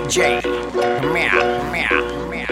J. Meow, meow, meow.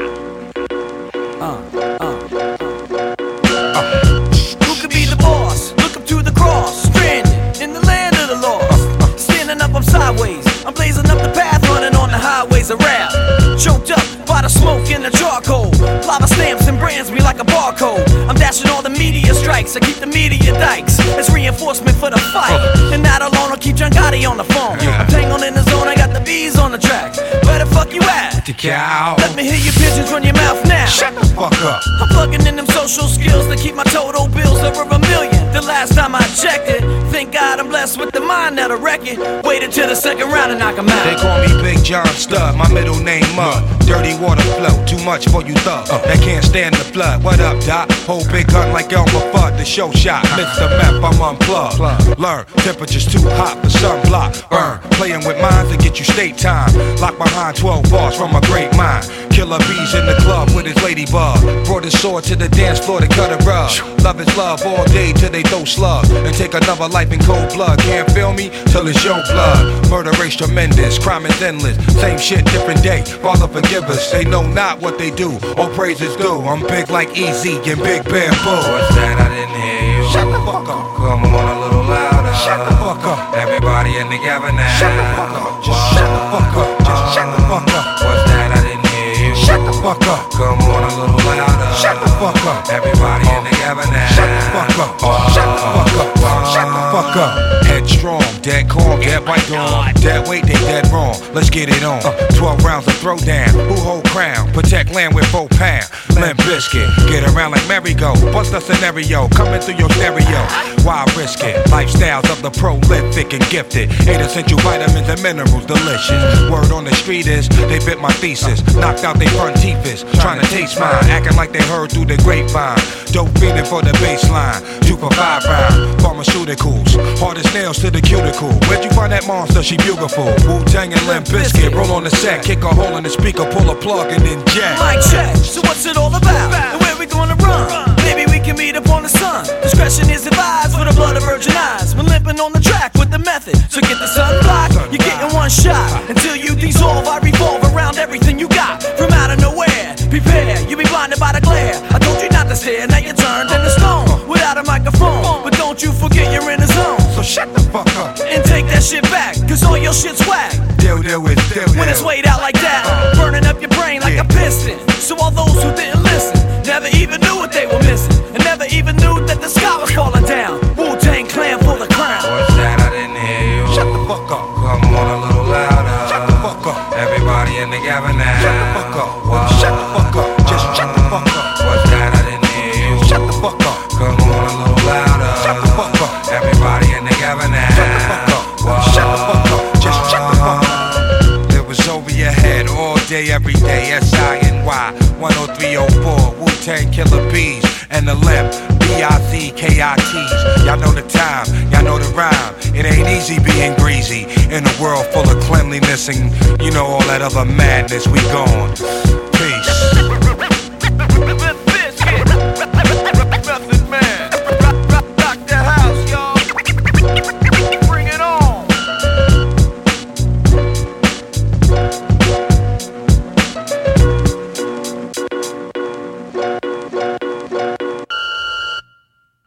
Who could be the boss? Look up to the cross. Stranded in the land of the lost. Standing up, I'm sideways. I'm blazing up the path, running on the highways of rap. Choked up by the smoke and the charcoal. Lava stamps and brands me like a barcode. I'm dashing all the media strikes. I keep the media dikes. It's reinforcement for the fight. And not alone, I'll keep John Gotti on the phone. I'm tangled in the zone, I got the bees on the track. Where the fuck you at? The cow. Let me hear your pigeons run your mouth now. Shut the fuck up. I'm plugging in them social skills to keep my total bills over $1 million. The last time I checked it, thank God I'm blessed with the mind that'll wreck it. Waited till the second round and knock 'em out. They call me Big John Stud, my middle name Mud. Dirty water flow, too much for you thug. They can't stand the flood. What up, Doc? Hold big gun like Elmer Fudd, the show shot. Mr. Meth, I'm unplugged. Learn, temperature's too hot for sunblock. Burn, playing with minds to get you state time. Locked behind 12 bars from a great mind. Killer bees in the club with his ladybug. Brought his sword to the dance floor to cut a rug. Love is love all day till they throw slugs. And take another life in cold blood. Can't feel me till it's your blood. Murder rate's tremendous, crime is endless. Same shit, different day. Father forgive us, they know not what they do. All praises due. I'm big like Easy and Big Bamboo. What's that? I didn't hear you. Shut the fuck up. Come on a little louder. Shut the fuck up. Everybody in together now. Shut the fuck up. Just shut the fuck up. Just shut the fuck up. What's that? I didn't hear you. Shut the fuck up. Come on a little louder. Shut the fuck up. Everybody in together now. Shut the fuck up. Shut the fuck up. Shut the fuck up. Headstrong, dead calm, dead right on. Dead weight, they dead wrong. Let's get it on. 12 rounds of throwdown. Who hold crown? Protect land with 4 pounds. Limp Biscuit, get around like merry-go. Bust a scenario, coming through your stereo. Why risk it? Lifestyles of the prolific and gifted. 8 essential vitamins and minerals, delicious. Word on the street is, they bit my thesis. Knocked out they front teeth is, trying to taste mine. Acting like they heard through the grapevine. Dope feeling for the baseline. 2 for 5 round. Pharmaceuticals, hard as nails to the cuticle. Where'd you find that monster? She beautiful. Wu-Tang and Limp Bizkit. Roll on the set, kick a hole in the speaker, pull a plug and then jack. Mic check, so what's it all about? And where we gonna run? Maybe we can meet up on the sun. Discretion is advised for the blood of virgin eyes. We're limping on the track with the method. So get the sun block, you're getting one shot. Until you dissolve, I revolve around everything you got. From out of nowhere, prepare, you'll be blinded by the glare. I told you not to stare, now you're turned into stone. Without a microphone, but don't you forget you're in the zone. So shut the fuck up and take that shit back, cause all your shit's whack. Deal with deal. When it's weighed out like that, burning up your brain like a piston. So all those who didn't listen never even knew what they were missing, and never even knew that the sky was falling down. Wu-Tang Clan for the crown. What's that? I didn't hear you. Shut the fuck up. Come on a little louder. Shut the fuck up. Everybody in together now. Shut the fuck up. Shut the fuck up. Just shut the fuck up. What's that? I didn't hear you. Shut the fuck up. Come on a little louder. Shut the fuck up. Everybody in together now. Shut the fuck up. Shut the fuck up. Just shut the fuck up. It was over your head all day, every day. SINY 10304. Wu-Tang Killer Bees and the Limp BICKITs. Y'all know the time, y'all know the rhyme. It ain't easy being greasy in a world full of cleanliness and you know all that other madness. We gone.